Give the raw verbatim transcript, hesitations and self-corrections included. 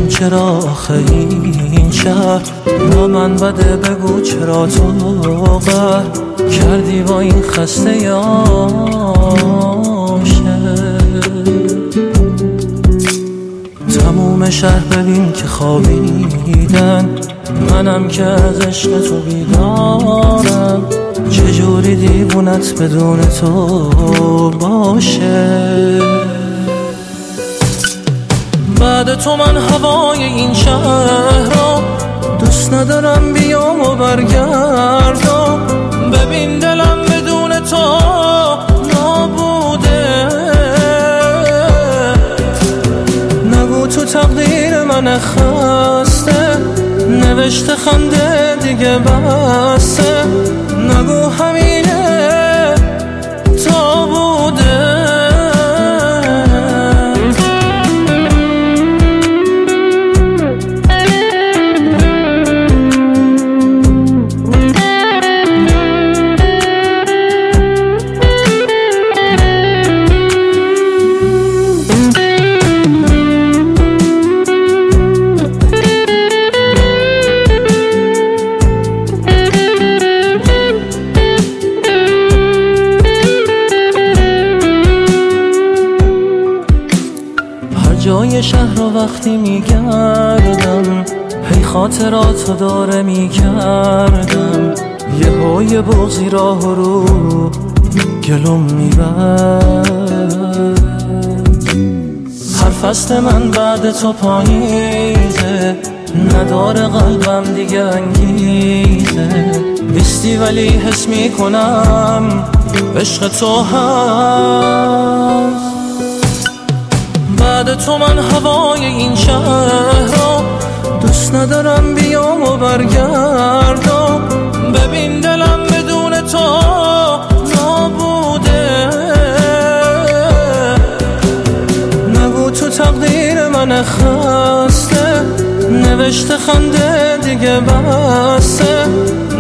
چرا آخه این شهر با من بده، بگو چرا تو قهر کردی با این خسته تموم شهر ببین که خوابیدن، منم که از عشق تو بیدارم. چجوری دیوونت بدون تو باشه؟ بعد تو من هوای این شهر رو دوست ندارم، بیام و برگردم. ببین دلم بدون تو نابوده، نگو تو تقدیر من خسته نوشته خنده دیگه بسته، نگو همینه تا بوده. جای شهر رو وقتی میگردم، هی خاطراتو داره میکردم. یه های بغضی راه رو گلوم میبرد. هر فصل من بعد تو پاییزه، نداره قلبم دیگه انگیزه. بیستی ولی حس میکنم عشق تو هست. بعد تو من هوای این شهر رو دوست ندارم، بیام و برگردم. ببین دلم بدون تو نابوده، نگو تو تقدیر من خسته نوشته خنده دیگه بسته،